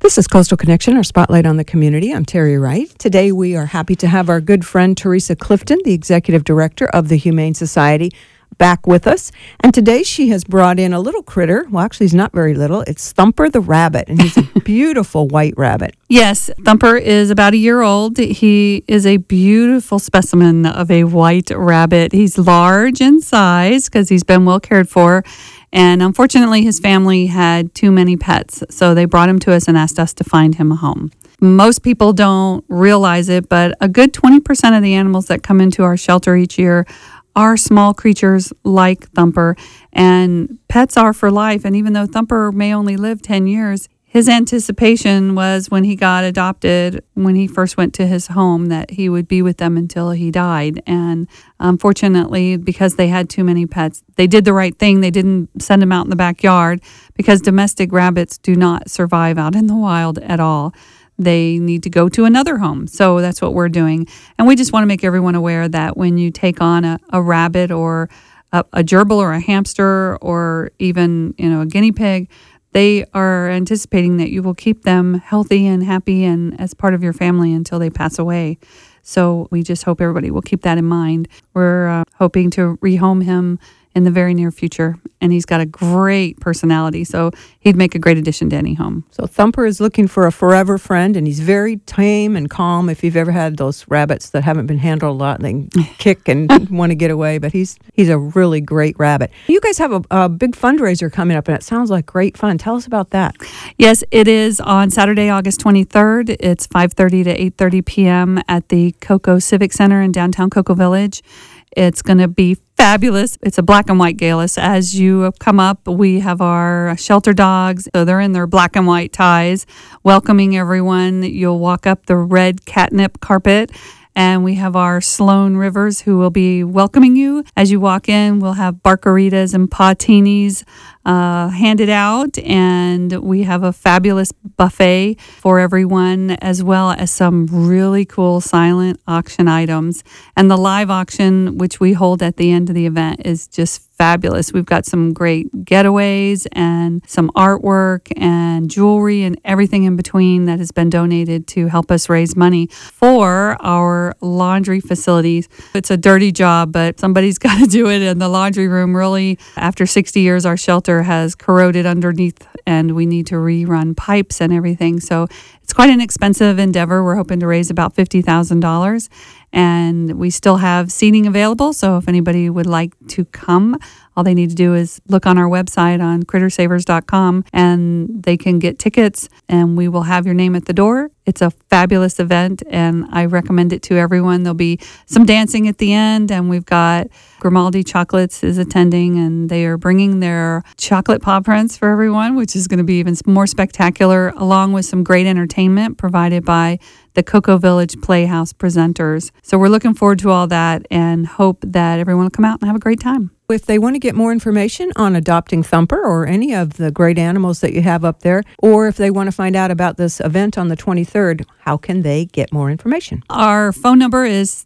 This is Coastal Connection, our spotlight on the community. I'm Terry Wright. Today we are happy to have our good friend Teresa Clifton, the Executive Director of the Humane Society, back with us. And today she has brought in a little critter. Well, actually, he's not very little. It's Thumper the rabbit, and he's a beautiful white rabbit. Yes, Thumper is about a year old. He is a beautiful specimen of a white rabbit. He's large in size because he's been well cared for. And unfortunately, his family had too many pets, so they brought him to us and asked us to find him a home. Most people don't realize it, but a good 20% of the animals that come into our shelter each year are small creatures like Thumper, and pets are for life. And even though Thumper may only live 10 years, his anticipation was when he got adopted, when he first went to his home, that he would be with them until he died. And unfortunately, because they had too many pets, they did the right thing. They didn't send him out in the backyard because domestic rabbits do not survive out in the wild at all. They need to go to another home. So that's what we're doing. And we just want to make everyone aware that when you take on a rabbit or a gerbil or a hamster or even, a guinea pig, they are anticipating that you will keep them healthy and happy and as part of your family until they pass away. So we just hope everybody will keep that in mind. We're hoping to rehome him in the very near future, and he's got a great personality, so he'd make a great addition to any home. So Thumper is looking for a forever friend, and he's very tame and calm. If you've ever had those rabbits that haven't been handled a lot, they kick and want to get away, but he's a really great rabbit. You guys have a big fundraiser coming up, and it sounds like great fun. Tell us about that. Yes, it is on Saturday, August 23rd. It's 5:30 to 8:30 p.m. at the Cocoa Civic Center in downtown Cocoa Village. It's going to be fabulous. It's a black and white gala. So as you come up, we have our shelter dogs. So they're in their black and white ties, welcoming everyone. You'll walk up the red catnip carpet. And we have our Sloan Rivers who will be welcoming you. As you walk in, we'll have barkaritas and patinis handed out. And we have a fabulous buffet for everyone, as well as some really cool silent auction items. And the live auction, which we hold at the end of the event, is just fabulous. We've got some great getaways and some artwork and jewelry and everything in between that has been donated to help us raise money for our laundry facilities. It's a dirty job, but somebody's got to do it. And the laundry room really, after 60 years, our shelter has corroded underneath and we need to rerun pipes and everything. So it's quite an expensive endeavor. We're hoping to raise about $50,000. And we still have seating available, so if anybody would like to come, all they need to do is look on our website on crittersavers.com and they can get tickets and we will have your name at the door. It's a fabulous event and I recommend it to everyone. There'll be some dancing at the end and we've got Grimaldi Chocolates is attending and they are bringing their chocolate paw prints for everyone, which is going to be even more spectacular, along with some great entertainment provided by the Cocoa Village Playhouse presenters. So we're looking forward to all that and hope that everyone will come out and have a great time. If they want to get more information on adopting Thumper or any of the great animals that you have up there, or if they want to find out about this event on the 23rd, how can they get more information? Our phone number is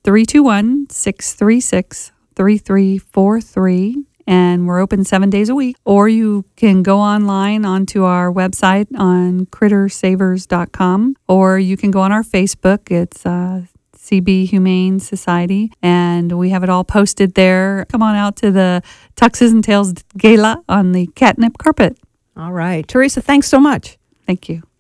321-636-3343. And we're open 7 days a week. Or you can go online onto our website on crittersavers.com, or you can go on our Facebook. It's CB Humane Society, and we have it all posted there. Come on out to the Tuxes and Tails Gala on the catnip carpet. All right. Teresa, thanks so much. Thank you.